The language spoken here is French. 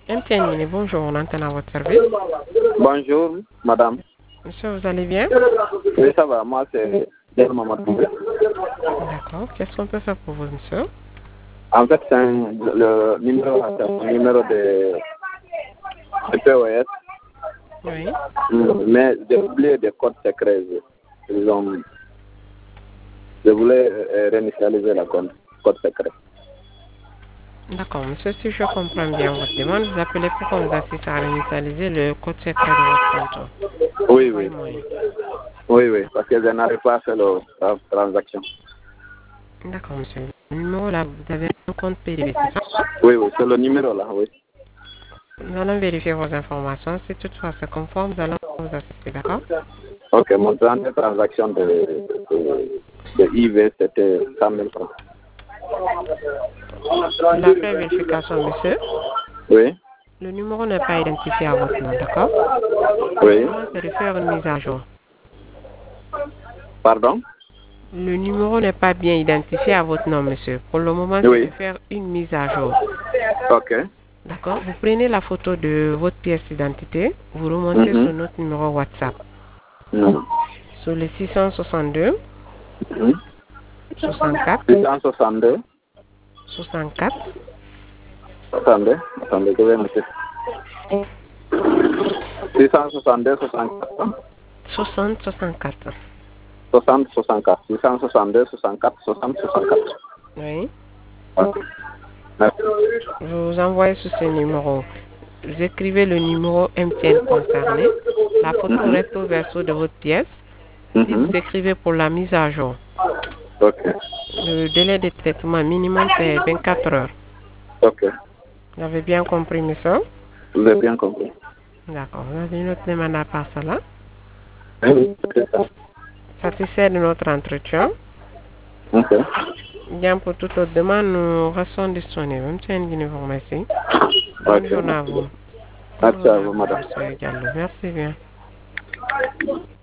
MTN Mini, bonjour, on entend à votre service. Bonjour, madame. Monsieur, vous allez bien? Oui, ça va. Moi, c'est Del Mamadou. D'accord. Qu'est-ce qu'on peut faire pour vous, monsieur? En fait, c'est le numéro de POS. Oui. Mais j'ai oublié des codes secrets. Je voulais réinitialiser la code secret. D'accord, monsieur, si je comprends bien votre demande, vous appelez pour qu'on vous assiste à réinitialiser le code secret de votre compte. Oui, oui. Envoyez-moi. Oui, parce que je n'arrive pas à faire la transaction. D'accord, monsieur. Le numéro là, vous avez un compte PDB, c'est ça? Oui, c'est le numéro là, oui. Nous allons vérifier vos informations. Si toutefois c'est conforme, nous allons vous assister, d'accord? Ok, mon dernière transaction de IV, c'était 100 000 francs. La vérification, monsieur. Oui. Le numéro n'est pas identifié à votre nom, d'accord? Oui. Le moment, c'est de faire une mise à jour. Pardon? Le numéro n'est pas bien identifié à votre nom, monsieur. Pour le moment, c'est Oui. de faire une mise à jour. Ok. D'accord? Vous prenez la photo de votre pièce d'identité, vous remontez sur notre numéro WhatsApp. Sur le 662 64 662 64 attendez, je vais noter. 662 64 60 64. 60 64 662 64 60 64. Oui. Ok. Merci. Je vous envoie sur ce numéro. Vous écrivez le numéro MTN concerné, la photo recto verso de votre pièce, et vous écrivez pour la mise à jour. Ok. Le délai de traitement minimum, c'est 24 heures. Ok. Vous avez bien compris, monsieur? Vous avez bien compris. D'accord. Vous avez une autre demande à part cela? Oui, c'est ça. Satisfait de notre entretien? Ok. Bien, pour toute autre demande, nous restons disponibles. MTN Guinée vous remercie. Bonne Ok, journée à vous. Bonne merci journée à à vous, vous, madame. monsieur Diallo. Merci bien.